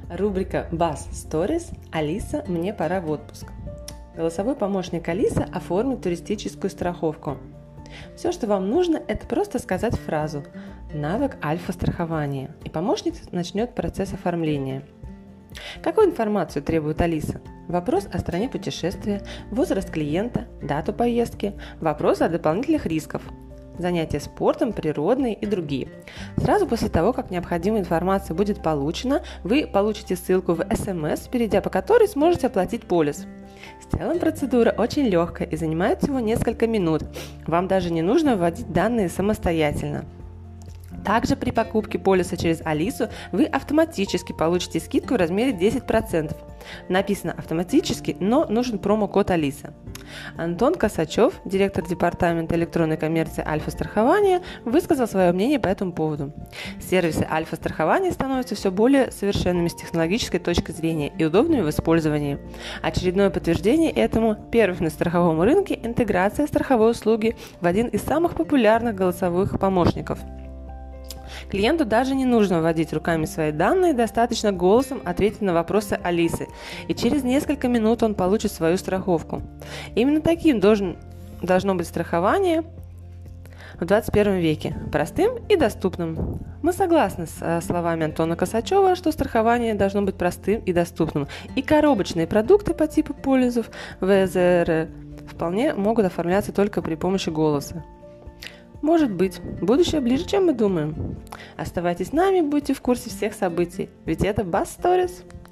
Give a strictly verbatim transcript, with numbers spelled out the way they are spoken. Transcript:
Рубрика Buzz Stories «Алиса, мне пора в отпуск». Голосовой помощник Алиса оформит туристическую страховку. Все, что вам нужно, это просто сказать фразу «Навык альфа-страхования», и помощник начнет процесс оформления. Какую информацию требует Алиса? Вопрос о стране путешествия, возраст клиента, дату поездки, вопрос о дополнительных рисках, занятия спортом, природные и другие. Сразу после того, как необходимая информация будет получена, вы получите ссылку в эс эм эс, перейдя по которой сможете оплатить полис. В целом процедура очень легкая и занимает всего несколько минут. Вам даже не нужно вводить данные самостоятельно. Также при покупке полиса через Алису вы автоматически получите скидку в размере десять процентов. Написано автоматически, но нужен промокод Алиса. Антон Косачев, директор департамента электронной коммерции Альфа-страхования, высказал свое мнение по этому поводу. Сервисы Альфа-страхования становятся все более совершенными с технологической точки зрения и удобными в использовании. Очередное подтверждение этому – первый на страховом рынке интеграция страховой услуги в один из самых популярных голосовых помощников. Клиенту даже не нужно вводить руками свои данные, достаточно голосом ответить на вопросы Алисы, и через несколько минут он получит свою страховку. Именно таким должен, должно быть страхование в двадцать первом веке – простым и доступным. Мы согласны с словами Антона Косачева, что страхование должно быть простым и доступным, и коробочные продукты по типу полисов вэ зэ эр вполне могут оформляться только при помощи голоса. Может быть, будущее ближе, чем мы думаем. Оставайтесь с нами, будьте в курсе всех событий, ведь это Buzz Stories.